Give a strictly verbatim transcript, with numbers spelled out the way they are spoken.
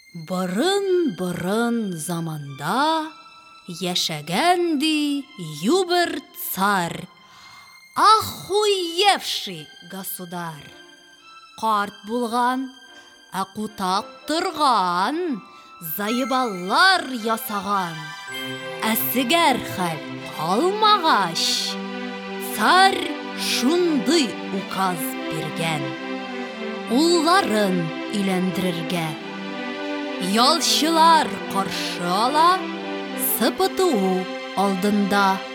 Борын-борын заманда яшәгәнди юбер царь, ахуевший государь. Карт булган, ә кутак торган, заебаллар ясаган. Ә сигәр хәл калмагач, царь шундый указ биргән: улларын өйләндерергә. Ялчылар каршы ала, СПТУ алдында.